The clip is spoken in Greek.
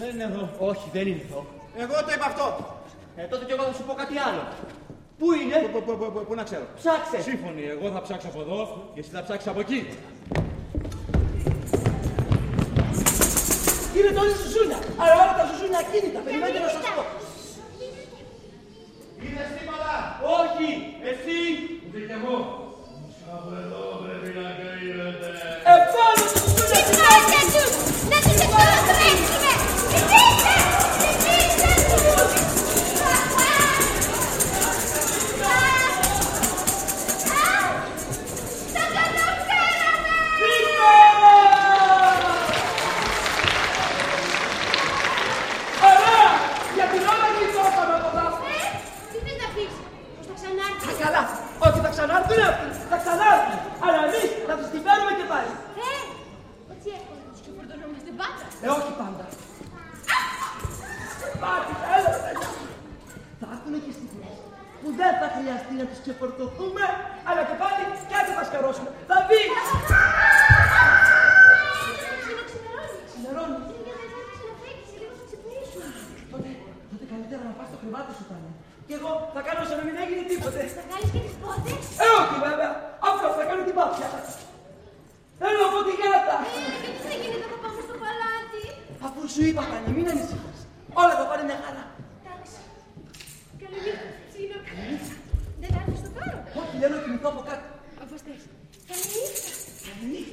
Δεν είναι εδώ. Όχι, δεν είναι εδώ. Εγώ το είπα αυτό. Τότε κι εγώ θα σου πω κάτι άλλο. Πού είναι? Πού να ξέρω. Ψάξε. Σύμφωνοι, εγώ θα ψάξω από εδώ και εσύ θα ψάξεις από εκεί. Είναι το όλη ζουζούνια. Αλλά όλα τα ζουζούνια ακίνητα. Περιμένετε να σας πω. Είδες τίποτα? Όχι, εσύ. Ούτε κι εγώ. Από εδώ πρέπει να κρύβεται. Επάνω το ζουζούνια. Τι κάνετε τους! Να τους εξολοθρέψουμε! Ζητήστε! Ζητήστε τους! Τα καταφέραμε! Ωραία! Για την ώρα γλιτώσαμε από τα. Τι θες να πεις, πως θα ξανάρθει? Καλά, όχι θα ξανάρθουν αυτοί, θα ξανάρθουν. Αλλά εμείς θα τους την φέρουμε και πάλι. Έτσι εύκολα τους ξεφορτωνόμαστε πάντα. Όχι πάντα. Πάτη, έλα, παιδιά. Θα έρθουν και στιγμές που δεν θα χρειαστεί να τους ξεφορτωθούμε, αλλά και πάλι κάτι θα σκαρώσουμε. Θα μπει. Ξημερώνει. Τότε καλύτερα να πας στο κρεβάτι σου, Τάνια. Και εγώ θα κάνω σαν να μην έγινε τίποτε. Θα κάνεις και τις πότες. Όχι βέβαια, αυτός θα κάνει την πάπια. Θέλω από τη γάτα. Και τι θα γίνει, θα πάμε στο παλάτι. Αφού σου είπα, Τάνια, μην ανησυχείς. Όλα θα πάνε μια χαρά. Εντάξει. Καλή νύχτα, Τσίνο. Δεν θα έρθεις στο κάρο. Όχι, θέλω να κοιμηθώ από κάτω. Όπως θες. Καλή νύχτα. Καλή νύχτα.